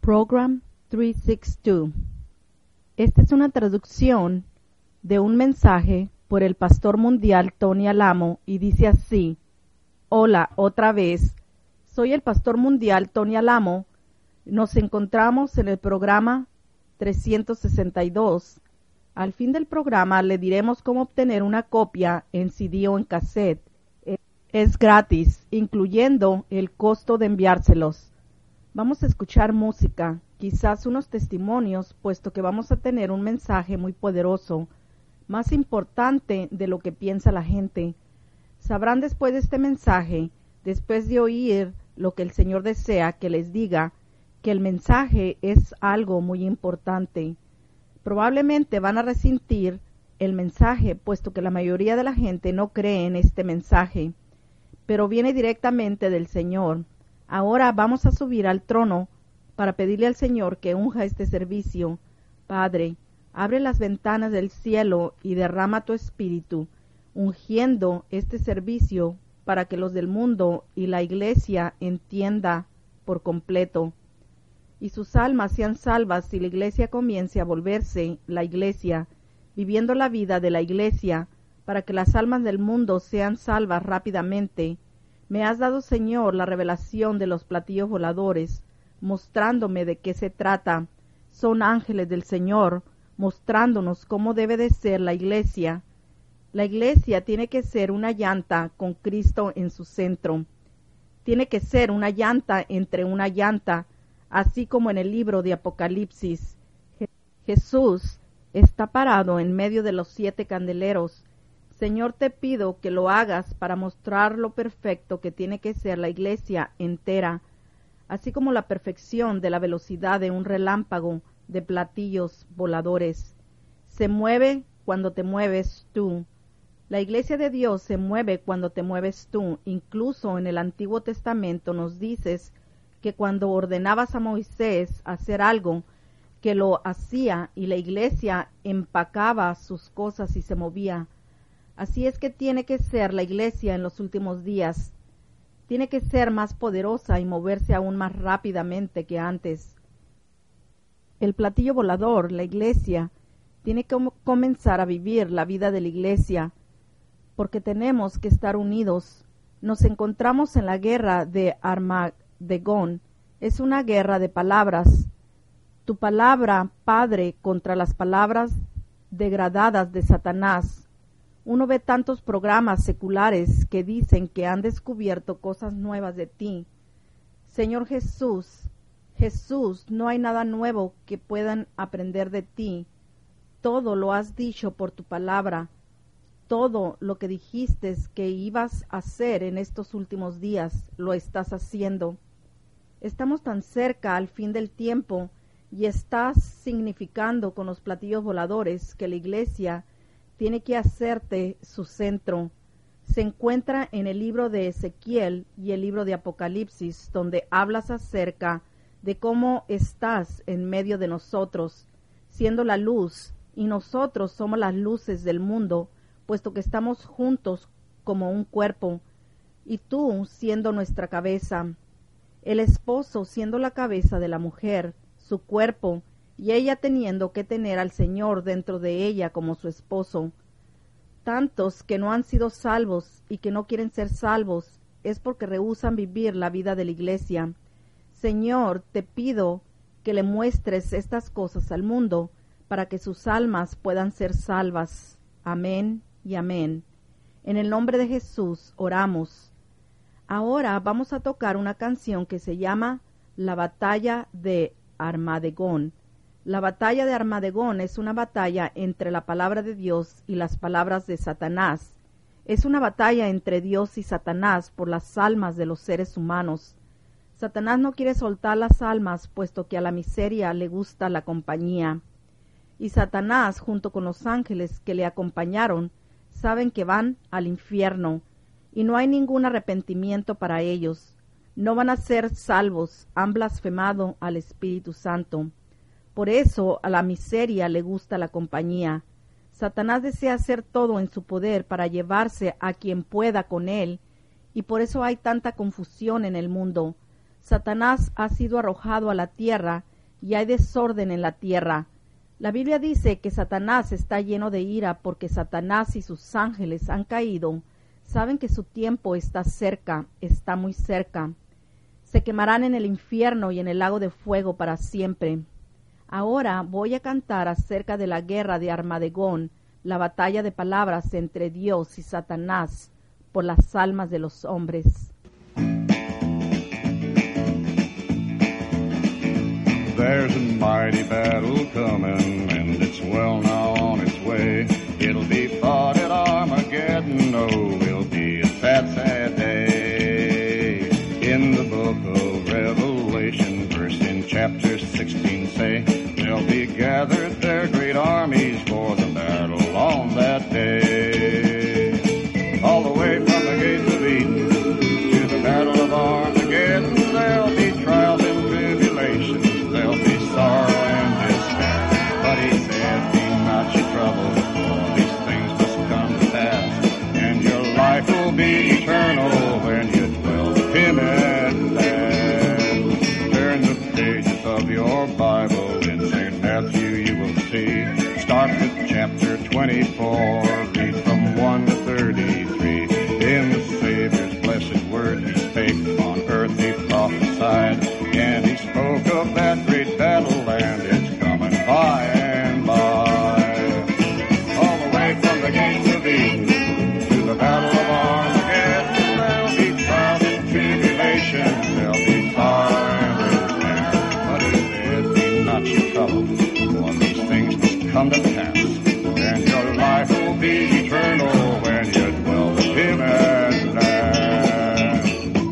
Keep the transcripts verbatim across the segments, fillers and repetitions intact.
Program trescientos sesenta y dos. Esta es una traducción de un mensaje por el pastor mundial Tony Alamo y dice así: Hola, otra vez. Soy el pastor mundial Tony Alamo. Nos encontramos en el programa trescientos sesenta y dos. Al fin del programa le diremos cómo obtener una copia en C D o en cassette. Es gratis, incluyendo el costo de enviárselos. Vamos a escuchar música, quizás unos testimonios, puesto que vamos a tener un mensaje muy poderoso, más importante de lo que piensa la gente. Sabrán después de este mensaje, después de oír lo que el Señor desea que les diga, que el mensaje es algo muy importante. Probablemente van a resentir el mensaje, puesto que la mayoría de la gente no cree en este mensaje, pero viene directamente del Señor. Ahora vamos a subir al trono para pedirle al Señor que unja este servicio. Padre, abre las ventanas del cielo y derrama tu espíritu, ungiendo este servicio para que los del mundo y la iglesia entienda por completo, y sus almas sean salvas si la iglesia comience a volverse la iglesia, viviendo la vida de la iglesia, para que las almas del mundo sean salvas rápidamente. Me has dado, Señor, la revelación de los platillos voladores, mostrándome de qué se trata. Son ángeles del Señor, mostrándonos cómo debe de ser la iglesia. La iglesia tiene que ser una llanta con Cristo en su centro. Tiene que ser una llanta entre una llanta, así como en el libro de Apocalipsis. Jesús está parado en medio de los siete candeleros. Señor, te pido que lo hagas para mostrar lo perfecto que tiene que ser la iglesia entera, así como la perfección de la velocidad de un relámpago de platillos voladores. Se mueve cuando te mueves tú. La iglesia de Dios se mueve cuando te mueves tú. Incluso en el Antiguo Testamento nos dices que cuando ordenabas a Moisés hacer algo, que lo hacía y la iglesia empacaba sus cosas y se movía. Así es que tiene que ser la iglesia en los últimos días. Tiene que ser más poderosa y moverse aún más rápidamente que antes. El platillo volador, la iglesia, tiene que comenzar a vivir la vida de la iglesia, porque tenemos que estar unidos. Nos encontramos en la guerra de Armagedón. Es una guerra de palabras. Tu palabra, Padre, contra las palabras degradadas de Satanás. Uno ve tantos programas seculares que dicen que han descubierto cosas nuevas de ti. Señor Jesús, Jesús, no hay nada nuevo que puedan aprender de ti. Todo lo has dicho por tu palabra. Todo lo que dijiste que ibas a hacer en estos últimos días, lo estás haciendo. Estamos tan cerca al fin del tiempo y estás significando con los platillos voladores que la iglesia tiene que hacerte su centro. Se encuentra en el libro de Ezequiel y el libro de Apocalipsis, donde hablas acerca de cómo estás en medio de nosotros, siendo la luz, y nosotros somos las luces del mundo, puesto que estamos juntos como un cuerpo, y tú siendo nuestra cabeza, el esposo siendo la cabeza de la mujer, su cuerpo, y ella teniendo que tener al Señor dentro de ella como su esposo. Tantos que no han sido salvos y que no quieren ser salvos es porque rehúsan vivir la vida de la iglesia. Señor, te pido que le muestres estas cosas al mundo para que sus almas puedan ser salvas. Amén y amén. En el nombre de Jesús oramos. Ahora vamos a tocar una canción que se llama La batalla de Armagedón. La batalla de Armagedón es una batalla entre la palabra de Dios y las palabras de Satanás. Es una batalla entre Dios y Satanás por las almas de los seres humanos. Satanás no quiere soltar las almas, puesto que a la miseria le gusta la compañía. Y Satanás, junto con los ángeles que le acompañaron, saben que van al infierno, y no hay ningún arrepentimiento para ellos. No van a ser salvos, han blasfemado al Espíritu Santo. Por eso a la miseria le gusta la compañía. Satanás desea hacer todo en su poder para llevarse a quien pueda con él, y por eso hay tanta confusión en el mundo. Satanás ha sido arrojado a la tierra y hay desorden en la tierra. La Biblia dice que Satanás está lleno de ira porque Satanás y sus ángeles han caído. Saben que su tiempo está cerca, está muy cerca. Se quemarán en el infierno y en el lago de fuego para siempre. Ahora voy a cantar acerca de la guerra de Armagedón, la batalla de palabras entre Dios y Satanás por las almas de los hombres. There's a mighty battle coming, and it's well now on its way. It'll be fought at Armageddon, oh, it'll be a sad, sad day. In the book of Revelation, verse in chapter sixteen say, they'll be gathered their great armies for the battle on that day. All the way from the gates of Eden to the battle of Armageddon, there'll be trials and tribulations. There'll be sorrow and despair, but he said, be not your trouble, for these things must come to pass, and your life will be eternal when you dwell with him at last. Turn the pages of your Bible in Saint Matthew you will see. Start with chapter twenty-four, read from one to thirty-three. In the Savior's blessed word he spake, on earth he prophesied, and he spoke of that great battle, and it's coming by and by. All the way from the gates of Eden to the battle of Armageddon, there'll be trials and tribulation, there'll be sorrow and despair. But he said, be not your trouble, for these things must come to pass, and your life will be eternal when you dwell with him at last.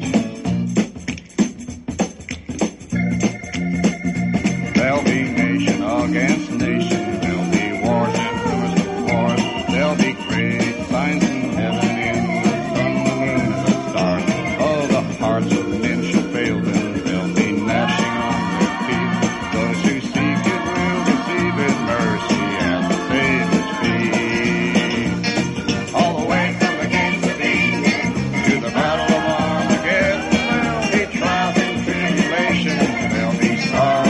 There'll be nation against nation, there'll be wars and rumors of wars, there'll be great signs in heaven, in the sun, the moon, and the stars. Oh, the hearts of men shall fail them, there'll be gnashing on their teeth. Those who seek it will receive it, mercy and the Savior's peace. All the way from the gates of Eden to the battle of Armageddon, there'll be trials and tribulations, there'll be sorrow.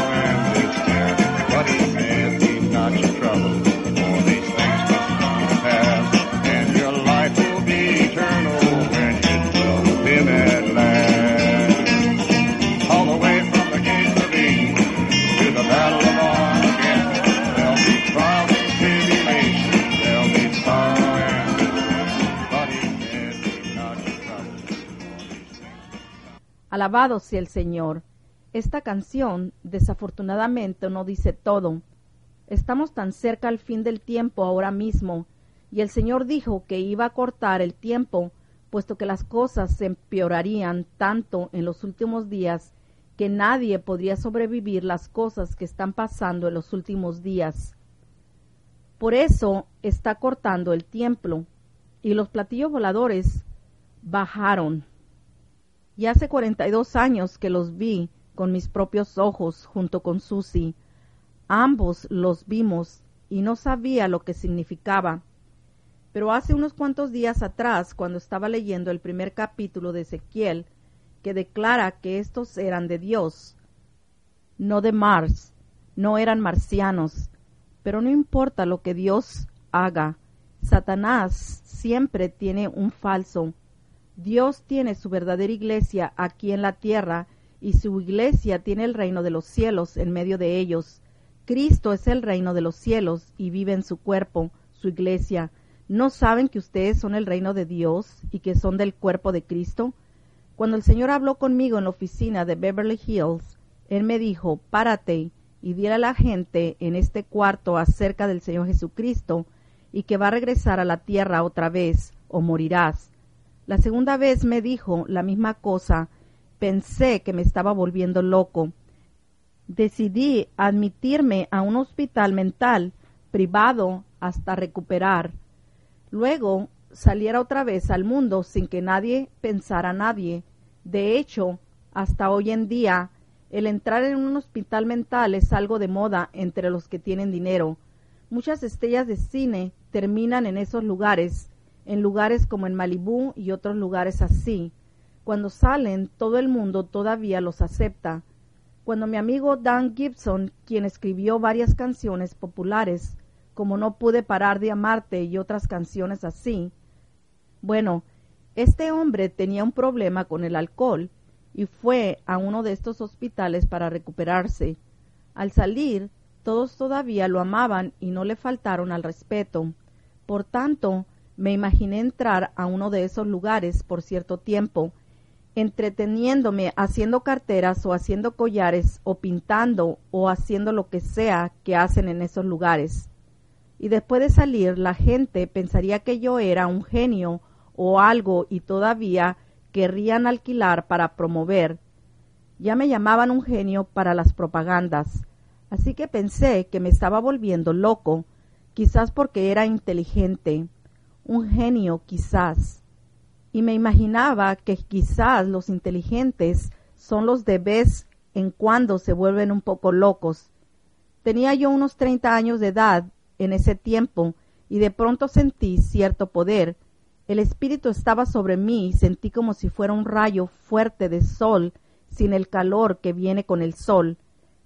But he said, be not your trouble, for these things must come to pass, and your life will be eternal when you dwell with him at last. All the way from the gates of Eden to the battle of Armageddon, there'll be trials and tribulations, there'll be sorrow and distress. But he said, be not your trouble, for these things. Alabado sea el Señor. Esta canción, desafortunadamente, no dice todo. Estamos tan cerca al fin del tiempo ahora mismo, y el Señor dijo que iba a cortar el tiempo, puesto que las cosas se empeorarían tanto en los últimos días, que nadie podría sobrevivir las cosas que están pasando en los últimos días. Por eso está cortando el tiempo, y los platillos voladores bajaron. Y hace cuarenta y dos años que los vi, con mis propios ojos junto con Susie. Ambos los vimos y no sabía lo que significaba. Pero hace unos cuantos días atrás, cuando estaba leyendo el primer capítulo de Ezequiel, que declara que estos eran de Dios, no de Mars, no eran marcianos, pero no importa lo que Dios haga, Satanás siempre tiene un falso. Dios tiene su verdadera iglesia aquí en la tierra, y su iglesia tiene el reino de los cielos en medio de ellos. Cristo es el reino de los cielos y vive en su cuerpo, su iglesia. ¿No saben que ustedes son el reino de Dios y que son del cuerpo de Cristo? Cuando el Señor habló conmigo en la oficina de Beverly Hills, Él me dijo, párate y dile a la gente en este cuarto acerca del Señor Jesucristo y que va a regresar a la tierra otra vez o morirás. La segunda vez me dijo la misma cosa. Pensé que me estaba volviendo loco. Decidí admitirme a un hospital mental privado hasta recuperar. Luego saliera otra vez al mundo sin que nadie pensara a nadie. De hecho, hasta hoy en día, el entrar en un hospital mental es algo de moda entre los que tienen dinero. Muchas estrellas de cine terminan en esos lugares, en lugares como en Malibú y otros lugares así. Cuando salen, todo el mundo todavía los acepta. Cuando mi amigo Dan Gibson, quien escribió varias canciones populares, como No pude parar de amarte y otras canciones así, bueno, este hombre tenía un problema con el alcohol y fue a uno de estos hospitales para recuperarse. Al salir, todos todavía lo amaban y no le faltaron al respeto. Por tanto, me imaginé entrar a uno de esos lugares por cierto tiempo, entreteniéndome haciendo carteras o haciendo collares o pintando o haciendo lo que sea que hacen en esos lugares. Y después de salir, la gente pensaría que yo era un genio o algo y todavía querrían alquilar para promover. Ya me llamaban un genio para las propagandas, así que pensé que me estaba volviendo loco, quizás porque era inteligente, un genio quizás, y me imaginaba que quizás los inteligentes son los de vez en cuando se vuelven un poco locos. Tenía yo unos treinta años de edad en ese tiempo y de pronto sentí cierto poder. El espíritu estaba sobre mí y sentí como si fuera un rayo fuerte de sol sin el calor que viene con el sol.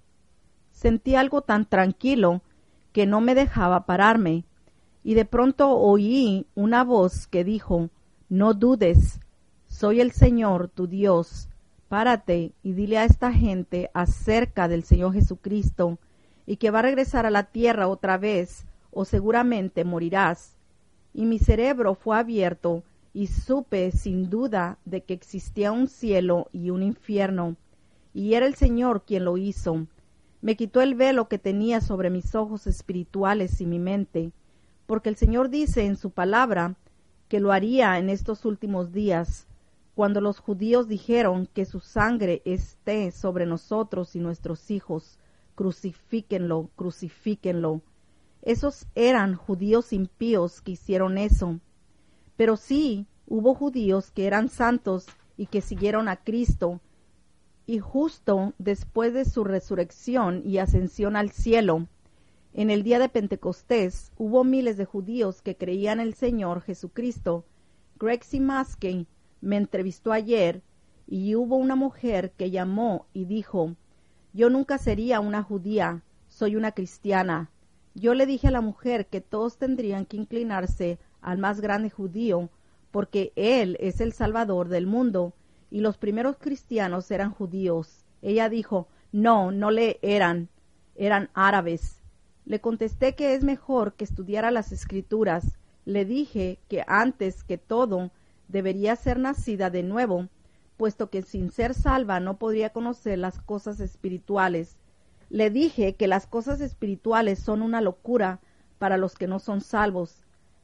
Sentí algo tan tranquilo que no me dejaba pararme, y de pronto oí una voz que dijo: «No dudes, soy el Señor tu Dios. Párate y dile a esta gente acerca del Señor Jesucristo y que va a regresar a la tierra otra vez o seguramente morirás». Y mi cerebro fue abierto y supe sin duda de que existía un cielo y un infierno, y era el Señor quien lo hizo. Me quitó el velo que tenía sobre mis ojos espirituales y mi mente, porque el Señor dice en su palabra que lo haría en estos últimos días, cuando los judíos dijeron que su sangre esté sobre nosotros y nuestros hijos. Crucifíquenlo, crucifíquenlo. Esos eran judíos impíos que hicieron eso. Pero sí hubo judíos que eran santos y que siguieron a Cristo, y justo después de su resurrección y ascensión al cielo, en el día de Pentecostés, hubo miles de judíos que creían en el Señor Jesucristo. Greg C. Maskey me entrevistó ayer, y hubo una mujer que llamó y dijo: «Yo nunca sería una judía, soy una cristiana». Yo le dije a la mujer que todos tendrían que inclinarse al más grande judío, porque él es el Salvador del mundo, y los primeros cristianos eran judíos. Ella dijo: «No, no le eran, eran árabes». Le contesté que es mejor que estudiara las Escrituras. Le dije que antes que todo debería ser nacida de nuevo, puesto que sin ser salva no podría conocer las cosas espirituales. Le dije que las cosas espirituales son una locura para los que no son salvos.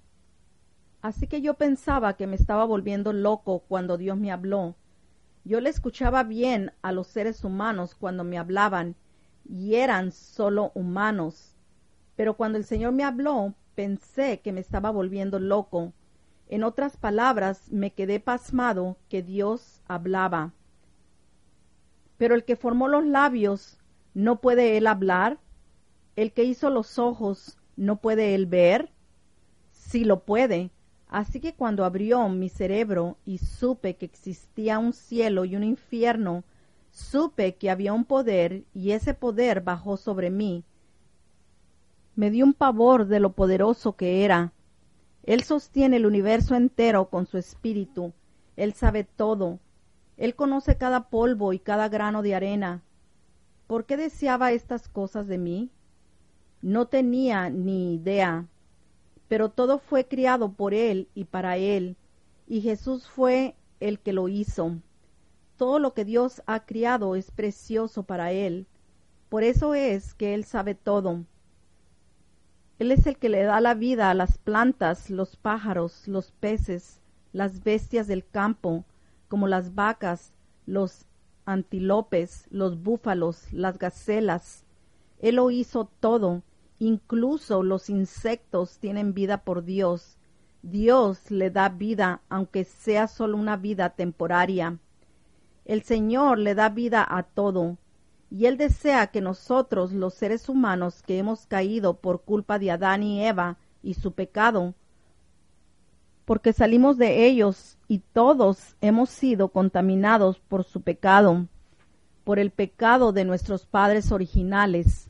Así que yo pensaba que me estaba volviendo loco cuando Dios me habló. Yo le escuchaba bien a los seres humanos cuando me hablaban, y eran solo humanos. Pero cuando el Señor me habló, pensé que me estaba volviendo loco. En otras palabras, me quedé pasmado que Dios hablaba. Pero el que formó los labios, ¿no puede él hablar? ¿El que hizo los ojos, no puede él ver? Sí lo puede. Así que cuando abrió mi cerebro y supe que existía un cielo y un infierno, supe que había un poder y ese poder bajó sobre mí. Me dio un pavor de lo poderoso que era. Él sostiene el universo entero con su espíritu. Él sabe todo. Él conoce cada polvo y cada grano de arena. ¿Por qué deseaba estas cosas de mí? No tenía ni idea, pero todo fue criado por Él y para Él, y Jesús fue el que lo hizo. Todo lo que Dios ha criado es precioso para Él. Por eso es que Él sabe todo. Él es el que le da la vida a las plantas, los pájaros, los peces, las bestias del campo, como las vacas, los antílopes, los búfalos, las gacelas. Él lo hizo todo. Incluso los insectos tienen vida por Dios. Dios le da vida, aunque sea solo una vida temporaria. El Señor le da vida a todo, y Él desea que nosotros, los seres humanos que hemos caído por culpa de Adán y Eva y su pecado, porque salimos de ellos y todos hemos sido contaminados por su pecado. por el pecado de nuestros padres originales.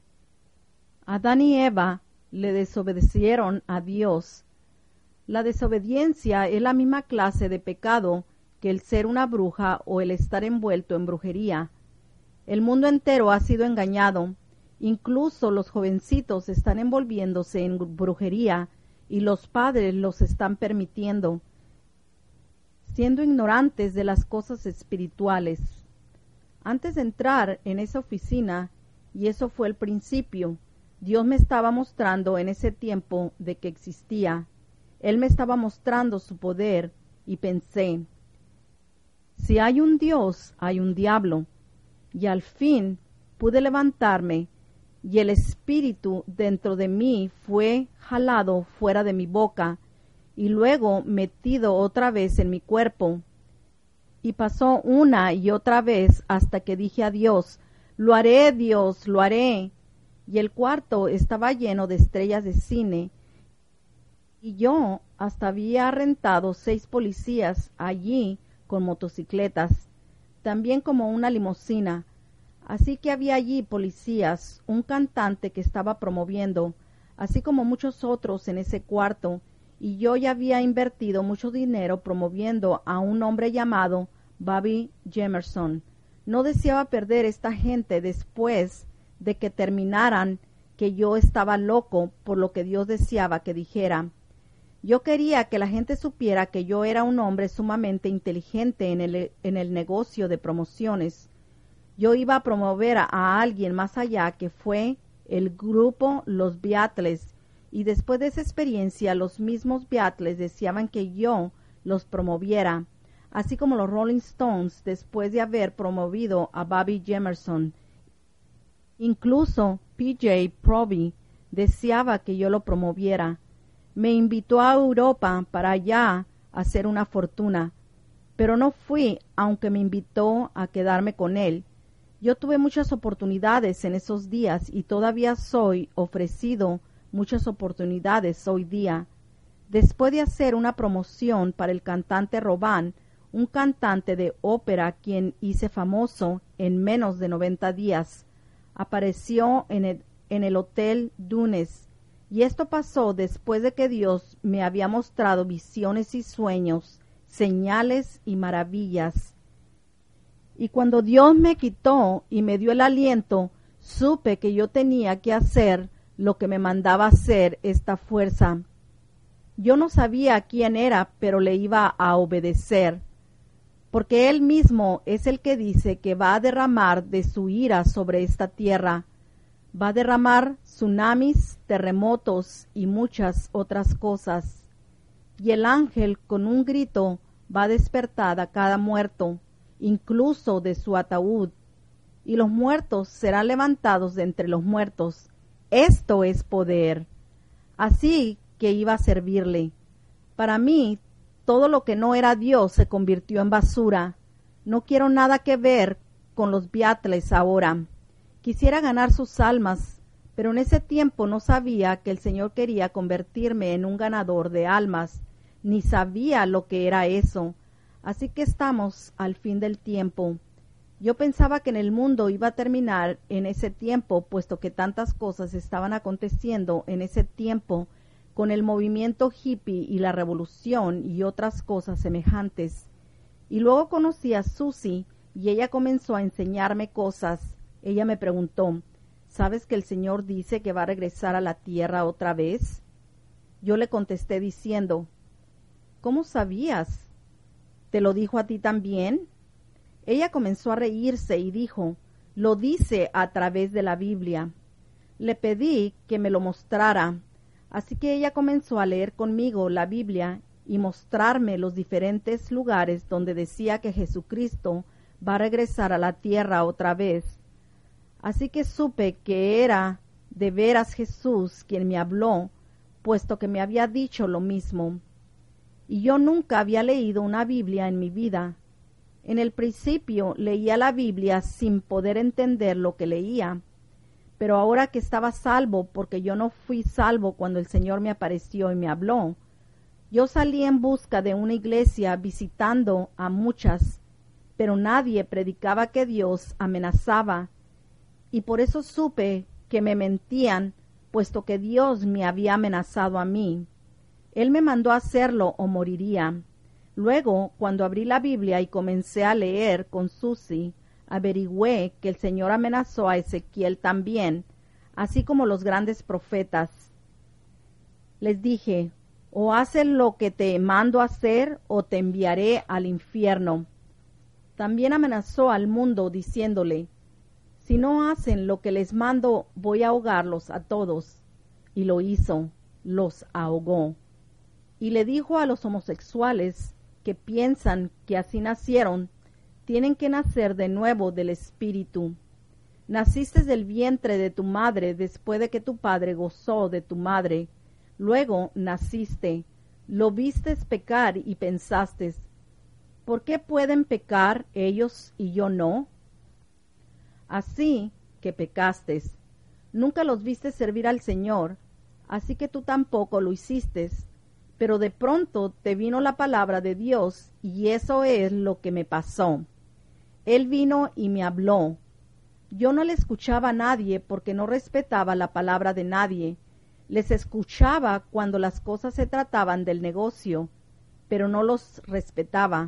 Adán y Eva le desobedecieron a Dios. La desobediencia es la misma clase de pecado que el ser una bruja o el estar envuelto en brujería. El mundo entero ha sido engañado. Incluso los jovencitos están envolviéndose en brujería y los padres los están permitiendo, siendo ignorantes de las cosas espirituales. Antes de entrar en esa oficina, y eso fue el principio, Dios me estaba mostrando en ese tiempo de que existía. Él me estaba mostrando su poder y pensé, si hay un Dios, hay un diablo. Y al fin pude levantarme y el espíritu dentro de mí fue jalado fuera de mi boca y luego metido otra vez en mi cuerpo. Y pasó una y otra vez hasta que dije a Dios, lo haré, Dios, lo haré. Y el cuarto estaba lleno de estrellas de cine y yo hasta había rentado seis policías allí con motocicletas, también como una limusina. Así que había allí policías, un cantante que estaba promoviendo, así como muchos otros en ese cuarto, y yo ya había invertido mucho dinero promoviendo a un hombre llamado Bobby Jemerson. No deseaba perder esta gente después de que terminaran que yo estaba loco por lo que Dios deseaba que dijera. Yo quería que la gente supiera que yo era un hombre sumamente inteligente en el, en el negocio de promociones. Yo iba a promover a, a alguien más allá que fue el grupo Los Beatles, y después de esa experiencia los mismos Beatles deseaban que yo los promoviera, así como los Rolling Stones después de haber promovido a Bobby Jemerson. Incluso P J Proby deseaba que yo lo promoviera. Me invitó a Europa para allá hacer una fortuna, pero no fui, aunque me invitó a quedarme con él. Yo tuve muchas oportunidades en esos días y todavía soy ofrecido muchas oportunidades hoy día. Después de hacer una promoción para el cantante Robán, un cantante de ópera quien hice famoso en menos de noventa días, apareció en el, en el Hotel Dunes, y esto pasó después de que Dios me había mostrado visiones y sueños, señales y maravillas. Y cuando Dios me quitó y me dio el aliento, supe que yo tenía que hacer lo que me mandaba hacer esta fuerza. Yo no sabía quién era, pero le iba a obedecer, porque Él mismo es el que dice que va a derramar de su ira sobre esta tierra. Va a derramar tsunamis, terremotos y muchas otras cosas. Y el ángel con un grito va a despertar a cada muerto, incluso de su ataúd, y los muertos serán levantados de entre los muertos. Esto es poder. Así que iba a servirle. Para mí, todo lo que no era Dios se convirtió en basura. No quiero nada que ver con los Beatles ahora. Quisiera ganar sus almas, pero en ese tiempo no sabía que el Señor quería convertirme en un ganador de almas, ni sabía lo que era eso. Así que estamos al fin del tiempo. Yo pensaba que en el mundo iba a terminar en ese tiempo, puesto que tantas cosas estaban aconteciendo en ese tiempo, con el movimiento hippie y la revolución y otras cosas semejantes. Y luego conocí a Susie y ella comenzó a enseñarme cosas. Ella me preguntó, ¿sabes que el Señor dice que va a regresar a la tierra otra vez? Yo le contesté diciendo, ¿cómo sabías? ¿Te lo dijo a ti también? Ella comenzó a reírse y dijo, lo dice a través de la Biblia. Le pedí que me lo mostrara, así que ella comenzó a leer conmigo la Biblia y mostrarme los diferentes lugares donde decía que Jesucristo va a regresar a la tierra otra vez. Así que supe que era de veras Jesús quien me habló, puesto que me había dicho lo mismo. Y yo nunca había leído una Biblia en mi vida. En el principio leía la Biblia sin poder entender lo que leía, pero ahora que estaba salvo, porque yo no fui salvo cuando el Señor me apareció y me habló, yo salí en busca de una iglesia visitando a muchas, pero nadie predicaba que Dios amenazaba, y por eso supe que me mentían, puesto que Dios me había amenazado a mí. Él me mandó a hacerlo o moriría. Luego, cuando abrí la Biblia y comencé a leer con Susie, averigüé que el Señor amenazó a Ezequiel también, así como los grandes profetas. Les dije, o haces lo que te mando hacer, o te enviaré al infierno. También amenazó al mundo diciéndole, si no hacen lo que les mando, voy a ahogarlos a todos. Y lo hizo, los ahogó. Y le dijo a los homosexuales que piensan que así nacieron, tienen que nacer de nuevo del Espíritu. Naciste del vientre de tu madre después de que tu padre gozó de tu madre. Luego naciste, lo vistes pecar y pensaste, ¿por qué pueden pecar ellos y yo no? Así que pecaste. Nunca los viste servir al Señor, así que tú tampoco lo hiciste. Pero de pronto te vino la palabra de Dios, y eso es lo que me pasó. Él vino y me habló. Yo no le escuchaba a nadie porque no respetaba la palabra de nadie. Les escuchaba cuando las cosas se trataban del negocio, pero no los respetaba.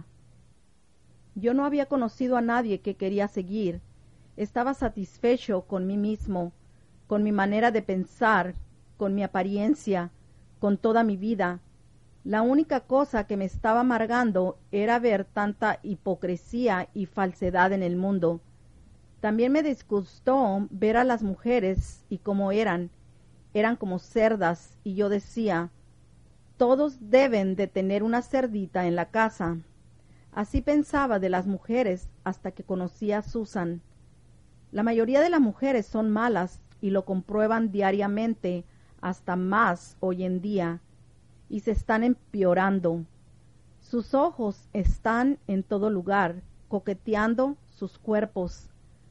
Yo no había conocido a nadie que quería seguir. Estaba satisfecho con mí mismo, con mi manera de pensar, con mi apariencia, con toda mi vida. La única cosa que me estaba amargando era ver tanta hipocresía y falsedad en el mundo. También me disgustó ver a las mujeres y cómo eran. Eran como cerdas, y yo decía, todos deben de tener una cerdita en la casa. Así pensaba de las mujeres hasta que conocí a Susan. La mayoría de las mujeres son malas y lo comprueban diariamente, hasta más hoy en día, y se están empeorando. Sus ojos están en todo lugar, coqueteando sus cuerpos.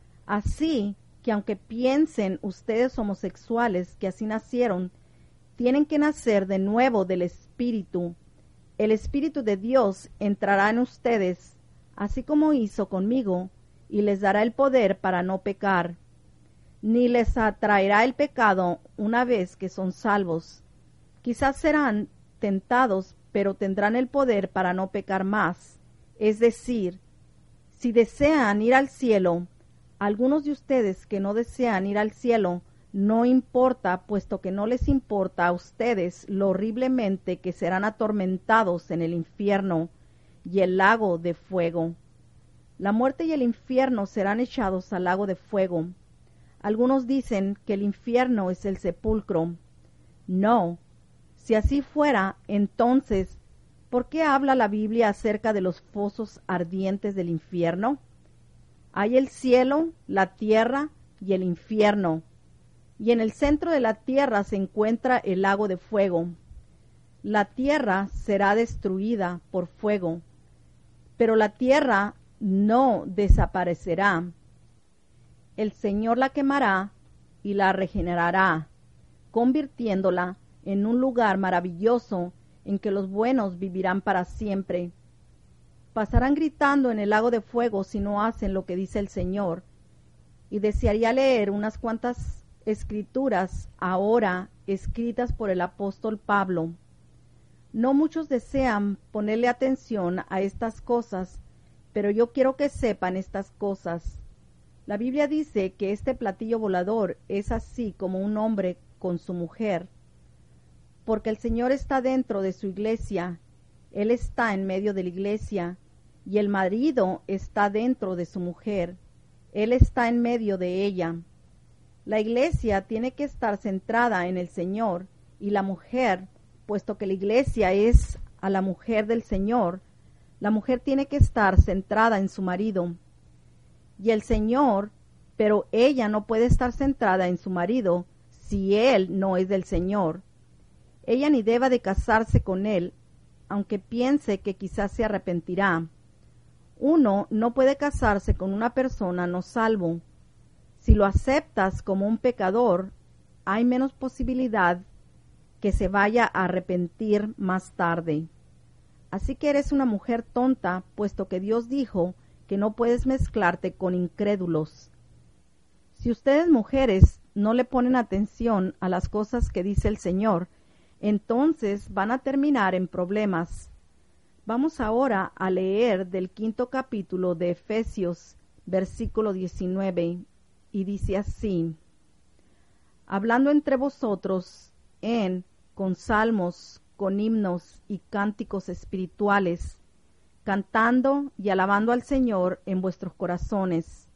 Así que aunque piensen ustedes homosexuales que así nacieron, tienen que nacer de nuevo del Espíritu. El Espíritu de Dios entrará en ustedes, así como hizo conmigo, y les dará el poder para no pecar. Ni les atraerá el pecado una vez que son salvos. Quizás serán tentados, pero tendrán el poder para no pecar más. Es decir, si desean ir al cielo, algunos de ustedes que no desean ir al cielo, no importa, puesto que no les importa a ustedes lo horriblemente que serán atormentados en el infierno y el lago de fuego. La muerte y el infierno serán echados al lago de fuego. Algunos dicen que el infierno es el sepulcro. No. Si así fuera, entonces, ¿por qué habla la Biblia acerca de los fosos ardientes del infierno? Hay el cielo, la tierra y el infierno, y en el centro de la tierra se encuentra el lago de fuego. La tierra será destruida por fuego, pero la tierra no desaparecerá. El Señor la quemará y la regenerará, convirtiéndola en un lugar maravilloso en que los buenos vivirán para siempre. Pasarán gritando en el lago de fuego si no hacen lo que dice el Señor. Y desearía leer unas cuantas escrituras ahora escritas por el apóstol Pablo. No muchos desean ponerle atención a estas cosas, pero yo quiero que sepan estas cosas. La Biblia dice que este platillo volador es así como un hombre con su mujer, porque el Señor está dentro de su iglesia, Él está en medio de la iglesia, y el marido está dentro de su mujer, Él está en medio de ella. La iglesia tiene que estar centrada en el Señor, y la mujer, puesto que la iglesia es a la mujer del Señor, la mujer tiene que estar centrada en su marido. Y el Señor, pero ella no puede estar centrada en su marido si él no es del Señor. Ella ni deba de casarse con él, aunque piense que quizás se arrepentirá. Uno no puede casarse con una persona no salvo. Si lo aceptas como un pecador, hay menos posibilidad que se vaya a arrepentir más tarde. Así que eres una mujer tonta, puesto que Dios dijo que no puedes mezclarte con incrédulos. Si ustedes mujeres no le ponen atención a las cosas que dice el Señor, entonces van a terminar en problemas. Vamos ahora a leer del quinto capítulo de Efesios, versículo diecinueve, y dice así: hablando entre vosotros en, con salmos, con himnos y cánticos espirituales, cantando y alabando al Señor en vuestros corazones.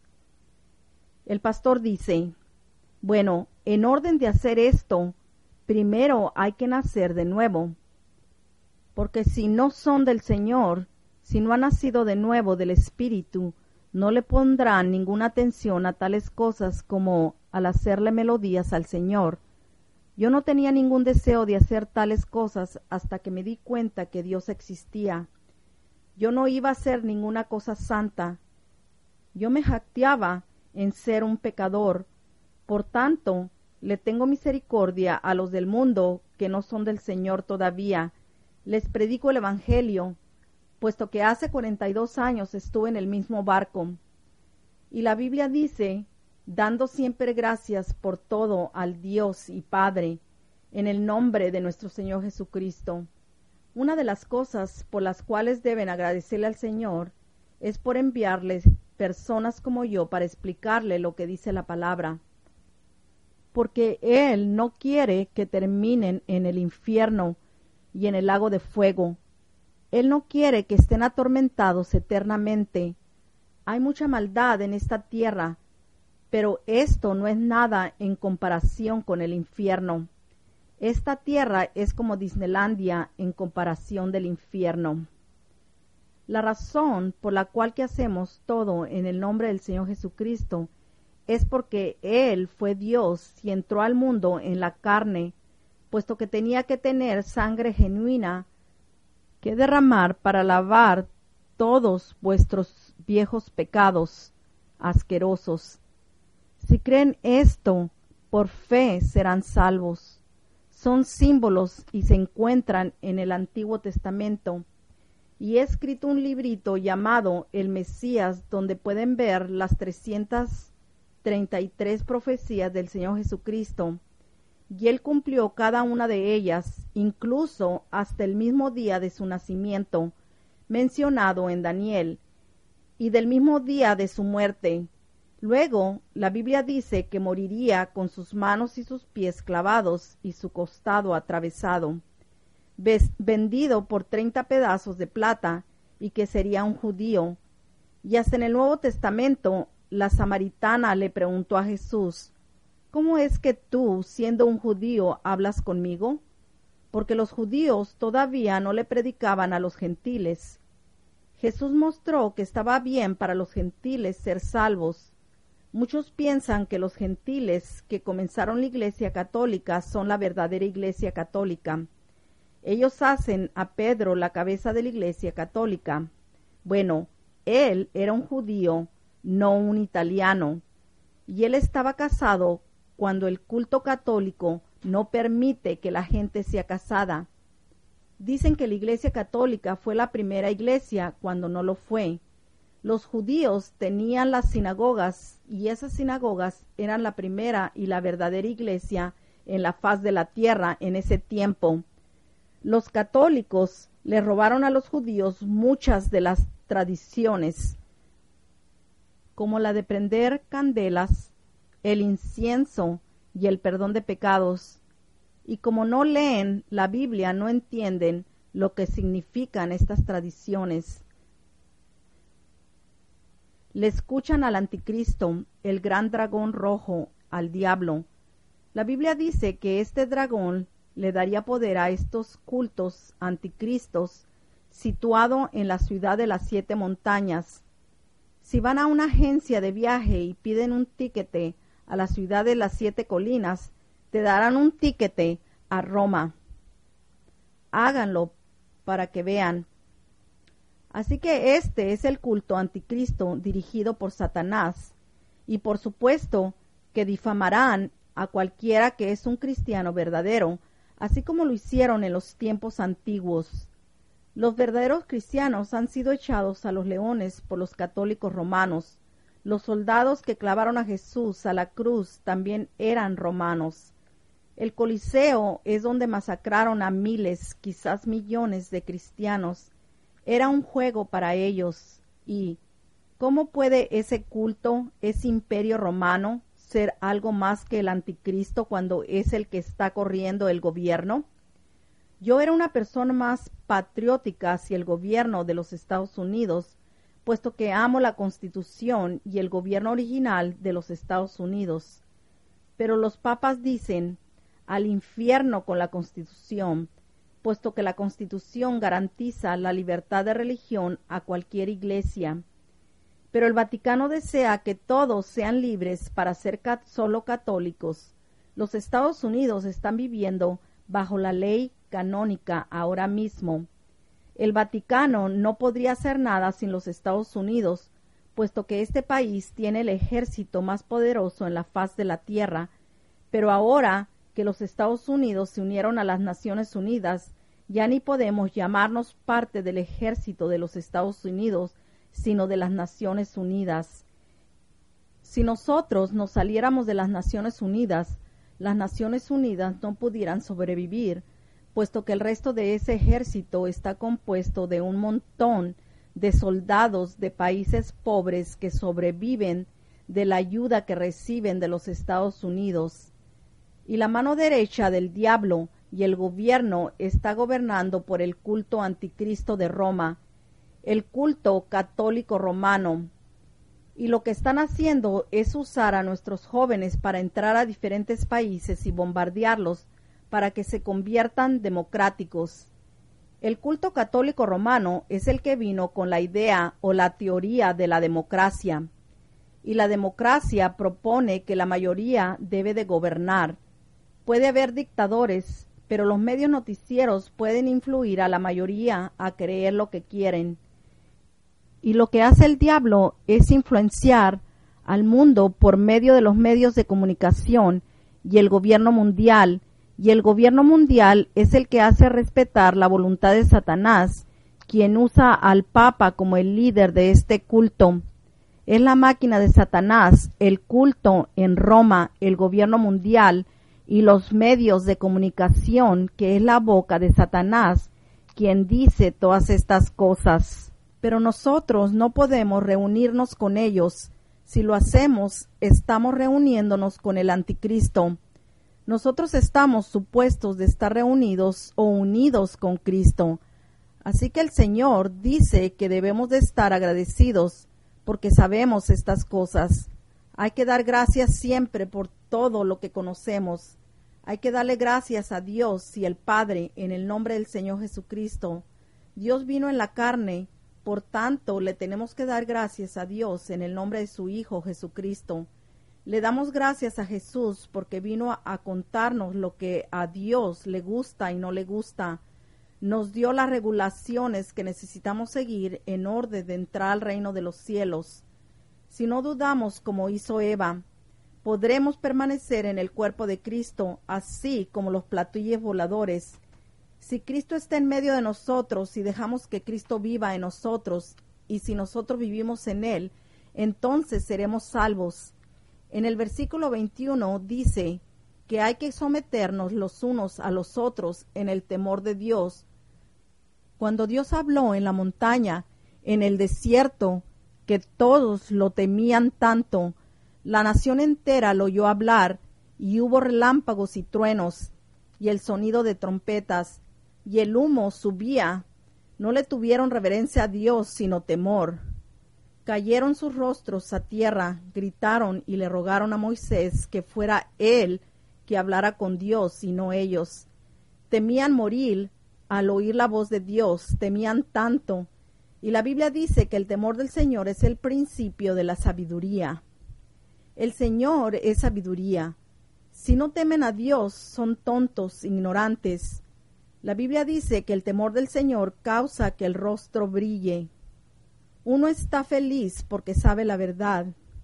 El pastor dice: bueno, en orden de hacer esto, primero hay que nacer de nuevo, porque si no son del Señor, si no han nacido de nuevo del Espíritu, no le pondrán ninguna atención a tales cosas como al hacerle melodías al Señor. Yo no tenía ningún deseo de hacer tales cosas hasta que me di cuenta que Dios existía. Yo no iba a hacer ninguna cosa santa. Yo me jactaba en ser un pecador. Por tanto, le tengo misericordia a los del mundo que no son del Señor todavía. Les predico el Evangelio, puesto que hace cuarenta y dos años estuve en el mismo barco. Y la Biblia dice: dando siempre gracias por todo al Dios y Padre, en el nombre de nuestro Señor Jesucristo. Una de las cosas por las cuales deben agradecerle al Señor es por enviarles personas como yo para explicarle lo que dice la palabra. Porque Él no quiere que terminen en el infierno y en el lago de fuego. Él no quiere que estén atormentados eternamente. Hay mucha maldad en esta tierra, pero esto no es nada en comparación con el infierno. Esta tierra es como Disneylandia en comparación del infierno. La razón por la cual que hacemos todo en el nombre del Señor Jesucristo es porque Él fue Dios y entró al mundo en la carne, puesto que tenía que tener sangre genuina que derramar para lavar todos vuestros viejos pecados asquerosos. Si creen esto, por fe serán salvos. Son símbolos y se encuentran en el Antiguo Testamento. Y he escrito un librito llamado El Mesías, donde pueden ver las trescientas treinta y tres profecías del Señor Jesucristo. Y Él cumplió cada una de ellas, incluso hasta el mismo día de su nacimiento, mencionado en Daniel, y del mismo día de su muerte. Luego, la Biblia dice que moriría con sus manos y sus pies clavados y su costado atravesado, vendido por treinta pedazos de plata, y que sería un judío. Y hasta en el Nuevo Testamento, la samaritana le preguntó a Jesús: ¿cómo es que tú, siendo un judío, hablas conmigo? Porque los judíos todavía no le predicaban a los gentiles. Jesús mostró que estaba bien para los gentiles ser salvos. Muchos piensan que los gentiles que comenzaron la Iglesia Católica son la verdadera Iglesia Católica. Ellos hacen a Pedro la cabeza de la Iglesia Católica. Bueno, él era un judío, no un italiano, y él estaba casado cuando el culto católico no permite que la gente sea casada. Dicen que la Iglesia Católica fue la primera iglesia cuando no lo fue. Los judíos tenían las sinagogas y esas sinagogas eran la primera y la verdadera iglesia en la faz de la tierra en ese tiempo. Los católicos le robaron a los judíos muchas de las tradiciones, como la de prender candelas, el incienso y el perdón de pecados. Y como no leen la Biblia, no entienden lo que significan estas tradiciones. Le escuchan al anticristo, el gran dragón rojo, al diablo. La Biblia dice que este dragón le daría poder a estos cultos anticristos situado en la ciudad de las siete montañas. Si van a una agencia de viaje y piden un tiquete a la ciudad de las siete colinas, te darán un tiquete a Roma. Háganlo para que vean. Así que este es el culto anticristo dirigido por Satanás, y por supuesto que difamarán a cualquiera que es un cristiano verdadero, así como lo hicieron en los tiempos antiguos. Los verdaderos cristianos han sido echados a los leones por los católicos romanos. Los soldados que clavaron a Jesús a la cruz también eran romanos. El Coliseo es donde masacraron a miles, quizás millones de cristianos. Era un juego para ellos. ¿Y cómo puede ese culto, ese imperio romano, ser algo más que el anticristo cuando es el que está corriendo el gobierno? Yo era una persona más patriótica hacia el gobierno de los Estados Unidos, puesto que amo la Constitución y el gobierno original de los Estados Unidos. Pero los papas dicen, al infierno con la Constitución, puesto que la Constitución garantiza la libertad de religión a cualquier iglesia. Pero el Vaticano desea que todos sean libres para ser cat- solo católicos. Los Estados Unidos están viviendo bajo la ley canónica ahora mismo. El Vaticano no podría hacer nada sin los Estados Unidos, puesto que este país tiene el ejército más poderoso en la faz de la tierra, pero ahora que los Estados Unidos se unieron a las Naciones Unidas, ya ni podemos llamarnos parte del ejército de los Estados Unidos, sino de las Naciones Unidas. Si nosotros nos saliéramos de las Naciones Unidas, las Naciones Unidas no pudieran sobrevivir, puesto que el resto de ese ejército está compuesto de un montón de soldados de países pobres que sobreviven de la ayuda que reciben de los Estados Unidos. Y la mano derecha del diablo y el gobierno está gobernando por el culto anticristo de Roma, el culto católico romano. Y lo que están haciendo es usar a nuestros jóvenes para entrar a diferentes países y bombardearlos para que se conviertan democráticos. El culto católico romano es el que vino con la idea o la teoría de la democracia. Y la democracia propone que la mayoría debe de gobernar. Puede haber dictadores, pero los medios noticieros pueden influir a la mayoría a creer lo que quieren. Y lo que hace el diablo es influenciar al mundo por medio de los medios de comunicación y el gobierno mundial, y el gobierno mundial es el que hace respetar la voluntad de Satanás, quien usa al Papa como el líder de este culto. Es la máquina de Satanás, el culto en Roma, el gobierno mundial y los medios de comunicación, que es la boca de Satanás, quien dice todas estas cosas. Pero nosotros no podemos reunirnos con ellos. Si lo hacemos, estamos reuniéndonos con el anticristo. Nosotros estamos supuestos de estar reunidos o unidos con Cristo. Así que el Señor dice que debemos de estar agradecidos porque sabemos estas cosas. Hay que dar gracias siempre por todo lo que conocemos. Hay que darle gracias a Dios y el Padre en el nombre del Señor Jesucristo. Dios vino en la carne, por tanto le tenemos que dar gracias a Dios en el nombre de su Hijo Jesucristo. Le damos gracias a Jesús porque vino a, a contarnos lo que a Dios le gusta y no le gusta. Nos dio las regulaciones que necesitamos seguir en orden de entrar al reino de los cielos. Si no dudamos como hizo Eva, podremos permanecer en el cuerpo de Cristo, así como los platillos voladores. Si Cristo está en medio de nosotros y dejamos que Cristo viva en nosotros, y si nosotros vivimos en Él, entonces seremos salvos. En el versículo veintiuno dice que hay que someternos los unos a los otros en el temor de Dios. Cuando Dios habló en la montaña, en el desierto, que todos lo temían tanto, la nación entera lo oyó hablar, y hubo relámpagos y truenos, y el sonido de trompetas, y el humo subía. No le tuvieron reverencia a Dios, sino temor. Cayeron sus rostros a tierra, gritaron y le rogaron a Moisés que fuera él que hablara con Dios y no ellos. Temían morir al oír la voz de Dios, temían tanto. Y la Biblia dice que el temor del Señor es el principio de la sabiduría. El Señor es sabiduría. Si no temen a Dios, son tontos, ignorantes. La Biblia dice que el temor del Señor causa que el rostro brille. Uno está feliz porque sabe la verdad.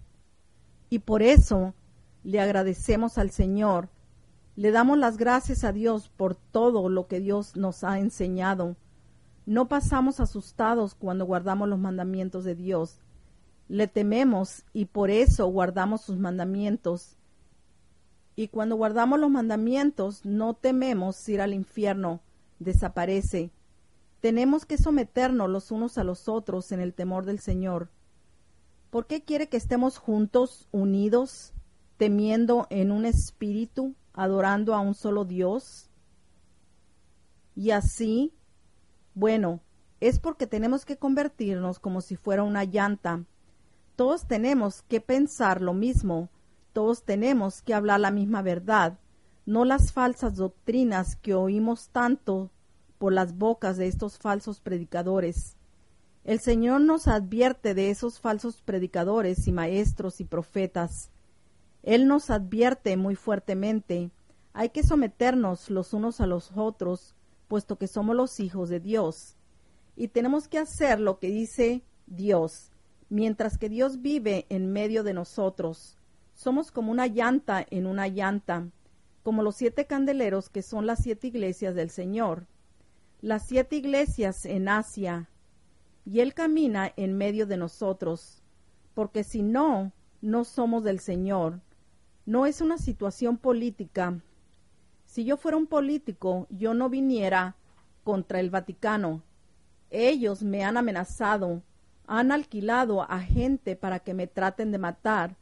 Y por eso le agradecemos al Señor. Le damos las gracias a Dios por todo lo que Dios nos ha enseñado. No pasamos asustados cuando guardamos los mandamientos de Dios. Le tememos y por eso guardamos sus mandamientos. Y cuando guardamos los mandamientos, no tememos ir al infierno. Desaparece. Tenemos que someternos los unos a los otros en el temor del Señor. ¿Por qué quiere que estemos juntos, unidos, temiendo en un espíritu, adorando a un solo Dios? Y así, bueno, es porque tenemos que convertirnos como si fuera una llanta. Todos tenemos que pensar lo mismo, todos tenemos que hablar la misma verdad, no las falsas doctrinas que oímos tanto por las bocas de estos falsos predicadores. El Señor nos advierte de esos falsos predicadores y maestros y profetas. Él nos advierte muy fuertemente. Hay que someternos los unos a los otros, puesto que somos los hijos de Dios. Y tenemos que hacer lo que dice Dios, mientras que Dios vive en medio de nosotros. Somos como una llanta en una llanta, como los siete candeleros que son las siete iglesias del Señor. Las siete iglesias en Asia, y Él camina en medio de nosotros, porque si no, no somos del Señor. No es una situación política. Si yo fuera un político, yo no viniera contra el Vaticano. Ellos me han amenazado, han alquilado a gente para que me traten de matar.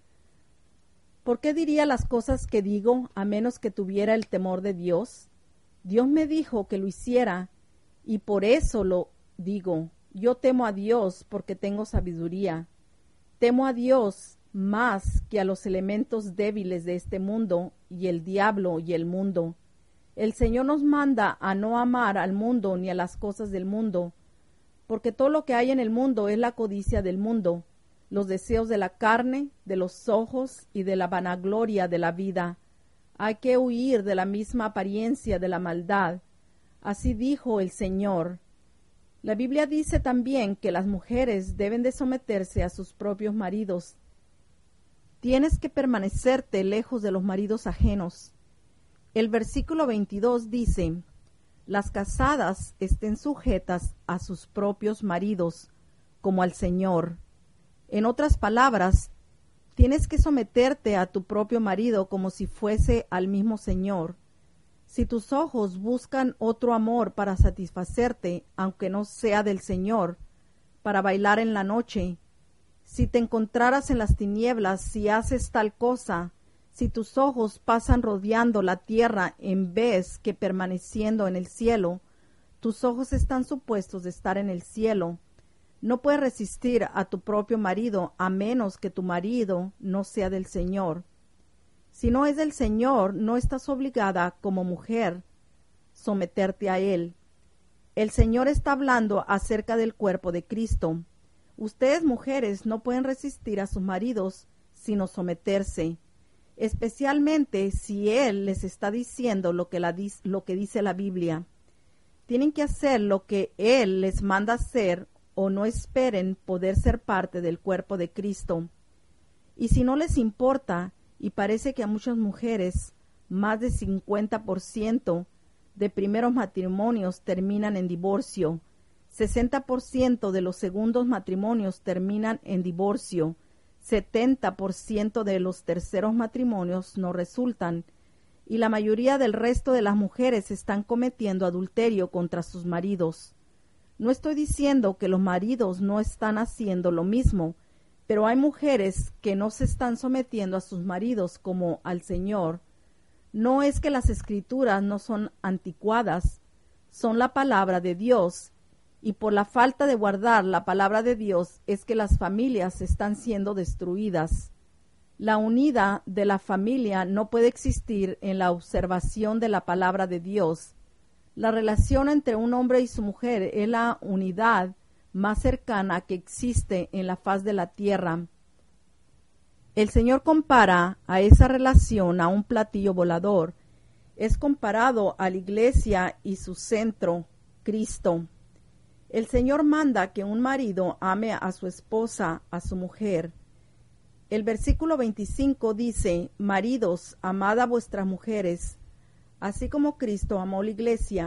¿Por qué diría las cosas que digo a menos que tuviera el temor de Dios? Dios me dijo que lo hiciera, y por eso lo digo. Yo temo a Dios porque tengo sabiduría. Temo a Dios más que a los elementos débiles de este mundo y el diablo y el mundo. El Señor nos manda a no amar al mundo ni a las cosas del mundo, porque todo lo que hay en el mundo es la codicia del mundo, los deseos de la carne, de los ojos y de la vanagloria de la vida. Hay que huir de la misma apariencia de la maldad. Así dijo el Señor. La Biblia dice también que las mujeres deben de someterse a sus propios maridos. Tienes que permanecerte lejos de los maridos ajenos. El versículo veintidós dice: las casadas estén sujetas a sus propios maridos, como al Señor. En otras palabras, tienes que someterte a tu propio marido como si fuese al mismo Señor. Si tus ojos buscan otro amor para satisfacerte, aunque no sea del Señor, para bailar en la noche, si te encontraras en las tinieblas, si haces tal cosa, si tus ojos pasan rodeando la tierra en vez que permaneciendo en el cielo, tus ojos están supuestos de estar en el cielo. No puedes resistir a tu propio marido a menos que tu marido no sea del Señor. Si no es del Señor, no estás obligada como mujer someterte a Él. El Señor está hablando acerca del cuerpo de Cristo. Ustedes, mujeres, no pueden resistir a sus maridos sino someterse, especialmente si Él les está diciendo lo que, la, lo que dice la Biblia. Tienen que hacer lo que Él les manda hacer o no esperen poder ser parte del cuerpo de Cristo. Y si no les importa, y parece que a muchas mujeres, más de cincuenta por ciento de primeros matrimonios terminan en divorcio, sesenta por ciento de los segundos matrimonios terminan en divorcio, setenta por ciento de los terceros matrimonios no resultan, y la mayoría del resto de las mujeres están cometiendo adulterio contra sus maridos. No estoy diciendo que los maridos no están haciendo lo mismo, pero hay mujeres que no se están sometiendo a sus maridos como al Señor. No es que las escrituras no son anticuadas, son la palabra de Dios, y por la falta de guardar la palabra de Dios es que las familias están siendo destruidas. La unidad de la familia no puede existir en la observación de la palabra de Dios. La relación entre un hombre y su mujer es la unidad más cercana que existe en la faz de la tierra. El Señor compara a esa relación a un platillo volador. Es comparado a la iglesia y su centro, Cristo. El Señor manda que un marido ame a su esposa, a su mujer. El versículo veinticinco dice: maridos, amad a vuestras mujeres, así como Cristo amó la iglesia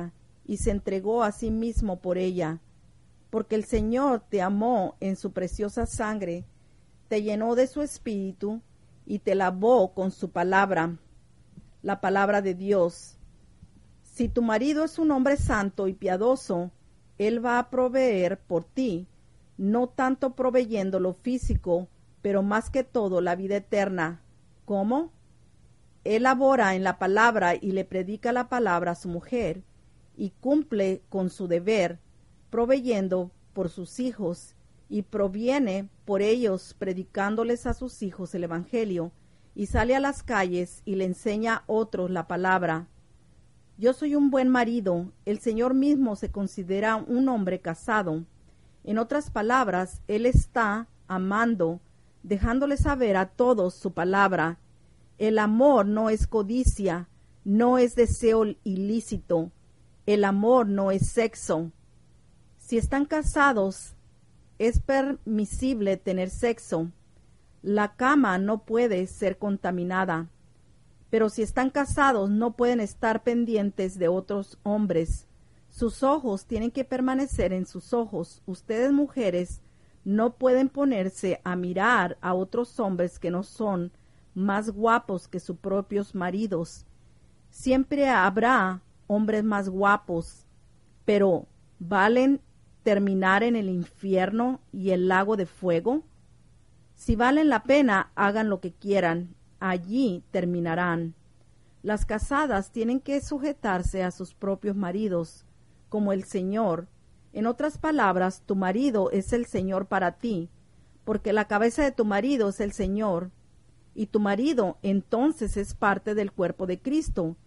y se entregó a sí mismo por ella, porque el Señor te amó en su preciosa sangre, te llenó de su espíritu y te lavó con su palabra, la palabra de Dios. Si tu marido es un hombre santo y piadoso, él va a proveer por ti, no tanto proveyendo lo físico, pero más que todo la vida eterna. ¿Cómo? Él labora en la palabra y le predica la palabra a su mujer, y cumple con su deber, proveyendo por sus hijos, y proviene por ellos predicándoles a sus hijos el Evangelio, y sale a las calles y le enseña a otros la palabra. Yo soy un buen marido, el Señor mismo se considera un hombre casado. En otras palabras, Él está amando, dejándole saber a todos su palabra. El amor no es codicia, no es deseo ilícito. El amor no es sexo. Si están casados, es permisible tener sexo. La cama no puede ser contaminada. Pero si están casados, no pueden estar pendientes de otros hombres. Sus ojos tienen que permanecer en sus ojos. Ustedes, mujeres, no pueden ponerse a mirar a otros hombres que no son más guapos que sus propios maridos. Siempre habrá hombres más guapos, pero ¿valen terminar en el infierno y el lago de fuego? Si valen la pena, hagan lo que quieran, allí terminarán. Las casadas tienen que sujetarse a sus propios maridos, como el Señor. En otras palabras, tu marido es el Señor para ti, porque la cabeza de tu marido es el Señor, y tu marido entonces es parte del cuerpo de Cristo,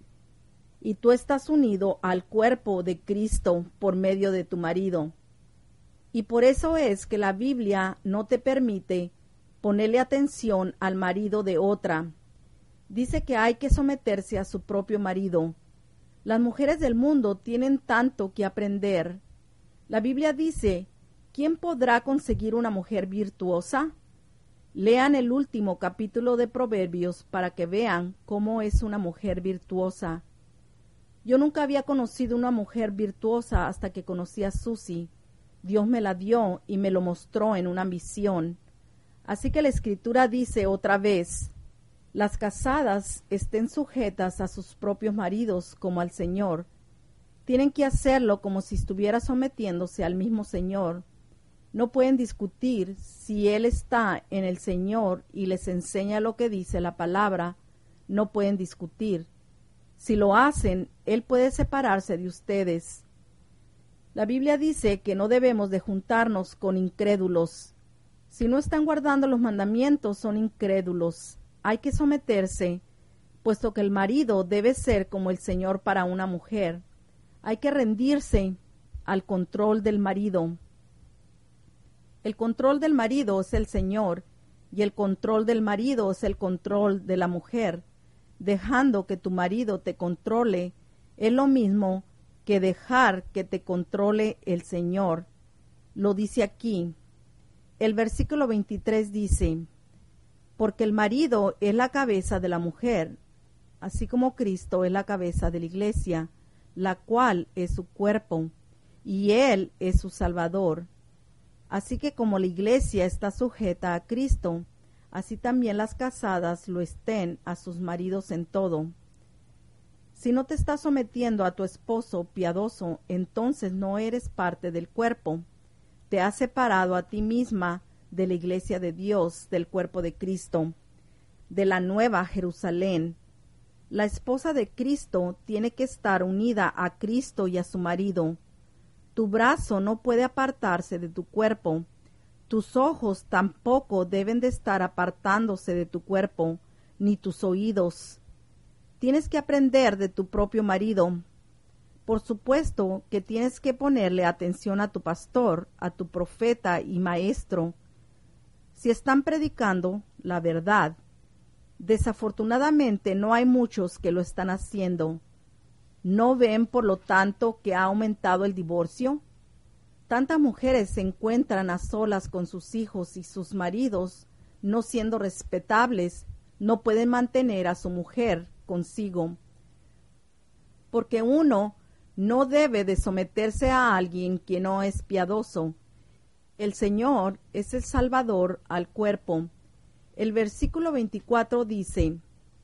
y tú estás unido al cuerpo de Cristo por medio de tu marido. Y por eso es que la Biblia no te permite ponerle atención al marido de otra. Dice que hay que someterse a su propio marido. Las mujeres del mundo tienen tanto que aprender. La Biblia dice, ¿quién podrá conseguir una mujer virtuosa? Lean el último capítulo de Proverbios para que vean cómo es una mujer virtuosa. Yo nunca había conocido una mujer virtuosa hasta que conocí a Susie. Dios me la dio y me lo mostró en una visión. Así que la Escritura dice otra vez, las casadas estén sujetas a sus propios maridos como al Señor. Tienen que hacerlo como si estuviera sometiéndose al mismo Señor. No pueden discutir si Él está en el Señor y les enseña lo que dice la palabra. No pueden discutir. Si lo hacen, Él puede separarse de ustedes. La Biblia dice que no debemos de juntarnos con incrédulos. Si no están guardando los mandamientos, son incrédulos. Hay que someterse, puesto que el marido debe ser como el Señor para una mujer. Hay que rendirse al control del marido. El control del marido es el Señor, y el control del marido es el control de la mujer. Dejando que tu marido te controle es lo mismo que dejar que te controle el Señor. Lo dice aquí. El versículo veintitrés dice, porque el marido es la cabeza de la mujer, así como Cristo es la cabeza de la iglesia, la cual es su cuerpo, y Él es su Salvador. Así que como la iglesia está sujeta a Cristo, así también las casadas lo estén a sus maridos en todo. Si no te estás sometiendo a tu esposo piadoso, entonces no eres parte del cuerpo. Te has separado a ti misma de la iglesia de Dios, del cuerpo de Cristo, de la nueva Jerusalén. La esposa de Cristo tiene que estar unida a Cristo y a su marido. Tu brazo no puede apartarse de tu cuerpo. Tus ojos tampoco deben de estar apartándose de tu cuerpo, ni tus oídos. Tienes que aprender de tu propio marido. Por supuesto que tienes que ponerle atención a tu pastor, a tu profeta y maestro, si están predicando la verdad. Desafortunadamente no hay muchos que lo están haciendo. ¿No ven, por lo tanto, que ha aumentado el divorcio? Tantas mujeres se encuentran a solas con sus hijos y sus maridos, no siendo respetables, no pueden mantener a su mujer consigo. Porque uno no debe de someterse a alguien que no es piadoso. El Señor es el Salvador al cuerpo. El versículo veinticuatro dice: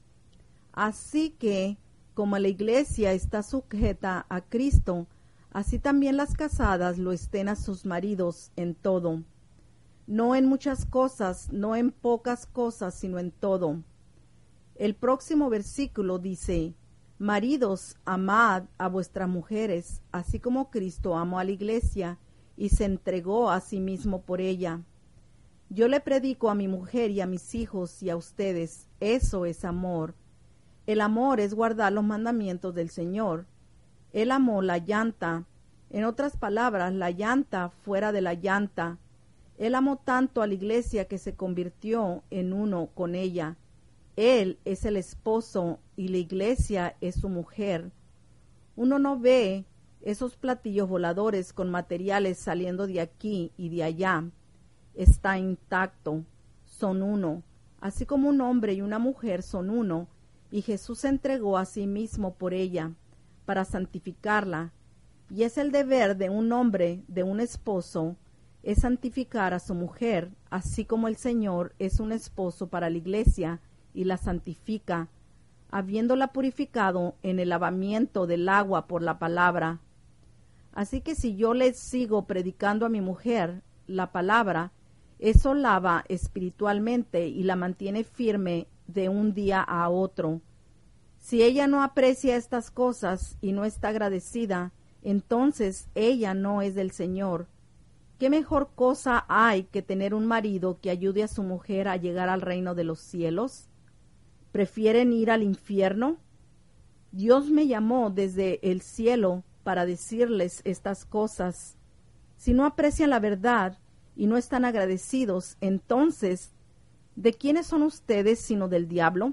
así que, como la iglesia está sujeta a Cristo, así también las casadas lo estén a sus maridos en todo. No en muchas cosas, no en pocas cosas, sino en todo. El próximo versículo dice: maridos, amad a vuestras mujeres, así como Cristo amó a la iglesia y se entregó a sí mismo por ella. Yo le predico a mi mujer y a mis hijos y a ustedes. Eso es amor. El amor es guardar los mandamientos del Señor. Él amó la llanta. En otras palabras, la llanta fuera de la llanta. Él amó tanto a la iglesia que se convirtió en uno con ella. Él es el esposo y la iglesia es su mujer. Uno no ve esos platillos voladores con materiales saliendo de aquí y de allá. Está intacto. Son uno. Así como un hombre y una mujer son uno, y Jesús se entregó a sí mismo por ella, para santificarla. Y es el deber de un hombre, de un esposo, es santificar a su mujer, así como el Señor es un esposo para la iglesia, y la santifica, habiéndola purificado en el lavamiento del agua por la palabra. Así que si yo le sigo predicando a mi mujer la palabra, eso lava espiritualmente y la mantiene firme de un día a otro. Si ella no aprecia estas cosas y no está agradecida, entonces ella no es del Señor. ¿Qué mejor cosa hay que tener un marido que ayude a su mujer a llegar al reino de los cielos? ¿Prefieren ir al infierno? Dios me llamó desde el cielo para decirles estas cosas. Si no aprecian la verdad y no están agradecidos, entonces, ¿de quiénes son ustedes sino del diablo?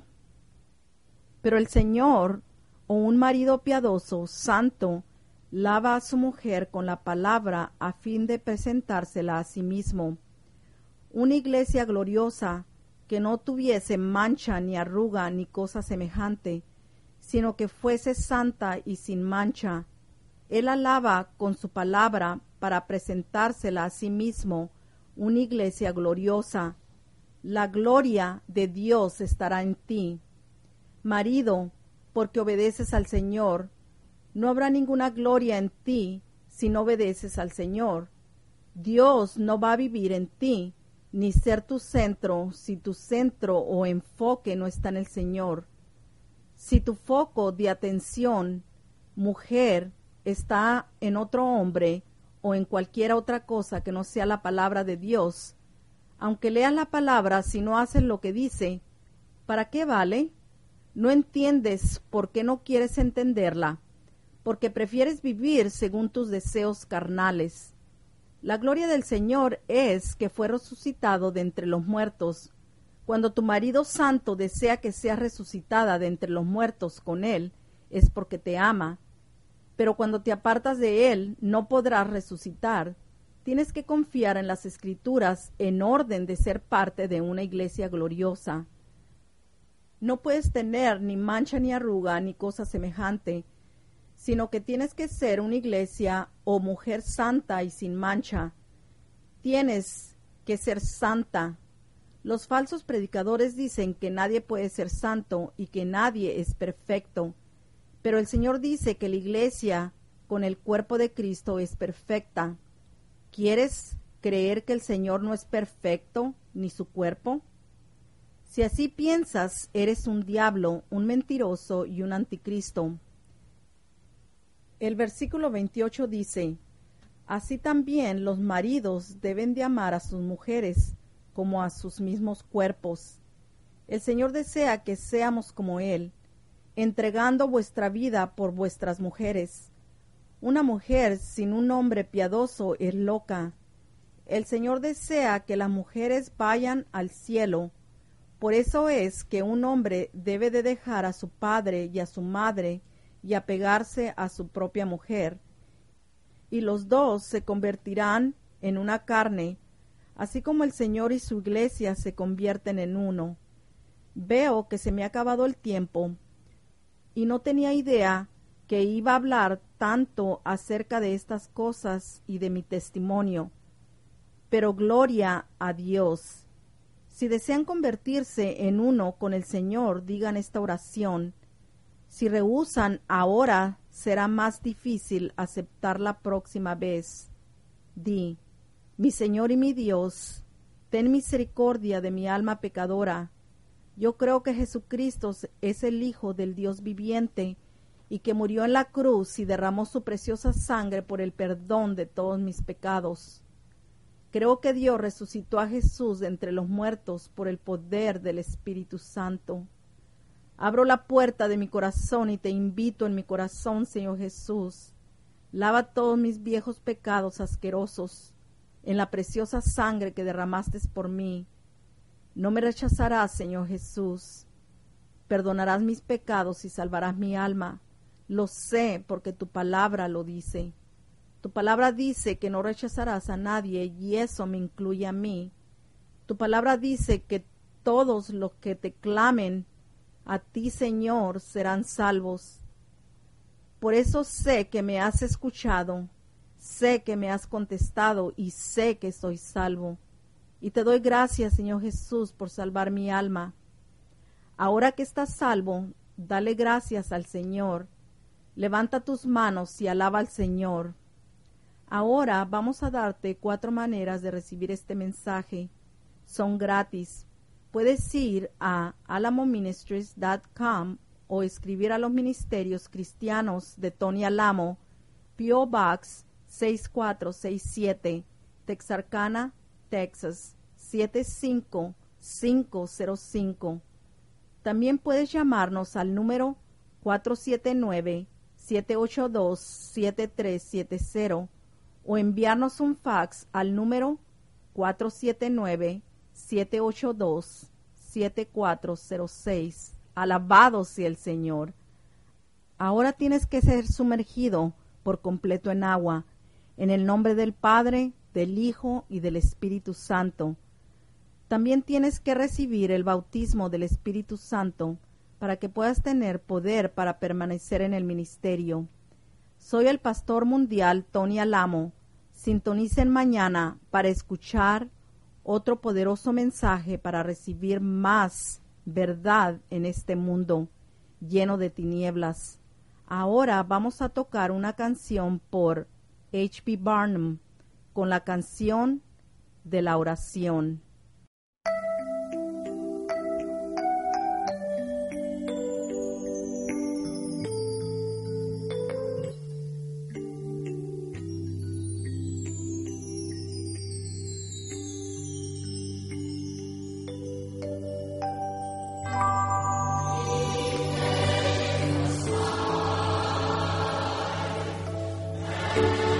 Pero el Señor, o un marido piadoso, santo, lava a su mujer con la palabra a fin de presentársela a sí mismo. Una iglesia gloriosa que no tuviese mancha ni arruga ni cosa semejante, sino que fuese santa y sin mancha. Él la lava con su palabra para presentársela a sí mismo, una iglesia gloriosa. La gloria de Dios estará en ti. Marido, porque obedeces al Señor, no habrá ninguna gloria en ti si no obedeces al Señor. Dios no va a vivir en ti, ni ser tu centro, si tu centro o enfoque no está en el Señor. Si tu foco de atención, mujer, está en otro hombre o en cualquier otra cosa que no sea la palabra de Dios, aunque leas la palabra, si no haces lo que dice, ¿para qué vale? No entiendes por qué no quieres entenderla, porque prefieres vivir según tus deseos carnales. La gloria del Señor es que fue resucitado de entre los muertos. Cuando tu marido santo desea que seas resucitada de entre los muertos con él, es porque te ama. Pero cuando te apartas de él, no podrás resucitar. Tienes que confiar en las Escrituras en orden de ser parte de una iglesia gloriosa. No puedes tener ni mancha ni arruga ni cosa semejante, sino que tienes que ser una iglesia o mujer santa y sin mancha. Tienes que ser santa. Los falsos predicadores dicen que nadie puede ser santo y que nadie es perfecto, pero el Señor dice que la iglesia con el cuerpo de Cristo es perfecta. ¿Quieres creer que el Señor no es perfecto ni su cuerpo? Si así piensas, eres un diablo, un mentiroso y un anticristo. El versículo veintiocho dice: así también los maridos deben de amar a sus mujeres como a sus mismos cuerpos. El Señor desea que seamos como Él, entregando vuestra vida por vuestras mujeres. Una mujer sin un hombre piadoso es loca. El Señor desea que las mujeres vayan al cielo. Por eso es que un hombre debe de dejar a su padre y a su madre y apegarse a su propia mujer, y los dos se convertirán en una carne, así como el Señor y su iglesia se convierten en uno. Veo que se me ha acabado el tiempo, y no tenía idea que iba a hablar tanto acerca de estas cosas y de mi testimonio. Pero gloria a Dios. Si desean convertirse en uno con el Señor, digan esta oración. Si rehúsan ahora, será más difícil aceptar la próxima vez. Di, mi Señor y mi Dios, ten misericordia de mi alma pecadora. Yo creo que Jesucristo es el Hijo del Dios viviente y que murió en la cruz y derramó su preciosa sangre por el perdón de todos mis pecados. Creo que Dios resucitó a Jesús de entre los muertos por el poder del Espíritu Santo. Abro la puerta de mi corazón y te invito en mi corazón, Señor Jesús. Lava todos mis viejos pecados asquerosos en la preciosa sangre que derramaste por mí. No me rechazarás, Señor Jesús. Perdonarás mis pecados y salvarás mi alma. Lo sé porque tu palabra lo dice. Tu palabra dice que no rechazarás a nadie y eso me incluye a mí. Tu palabra dice que todos los que te clamen a ti, Señor, serán salvos. Por eso sé que me has escuchado, sé que me has contestado y sé que soy salvo. Y te doy gracias, Señor Jesús, por salvar mi alma. Ahora que estás salvo, dale gracias al Señor. Levanta tus manos y alaba al Señor. Ahora vamos a darte cuatro maneras de recibir este mensaje. Son gratis. Puedes ir a alamo ministries punto com o escribir a los Ministerios Cristianos de Tony Alamo, P O Box seis cuatro seis siete, Texarkana, Texas siete cinco cinco cero cinco. También puedes llamarnos al número cuatro siete nueve, siete ocho dos, siete tres siete cero o enviarnos un fax al número cuatro siete nueve, siete ocho dos, siete cuatro cero seis. Alabado sea el Señor. Ahora tienes que ser sumergido por completo en agua, en el nombre del Padre, del Hijo y del Espíritu Santo. También tienes que recibir el bautismo del Espíritu Santo para que puedas tener poder para permanecer en el ministerio. Soy el pastor mundial Tony Alamo. Sintonicen mañana para escuchar otro poderoso mensaje para recibir más verdad en este mundo lleno de tinieblas. Ahora vamos a tocar una canción por H B Barnum con la canción de la oración. Thank you.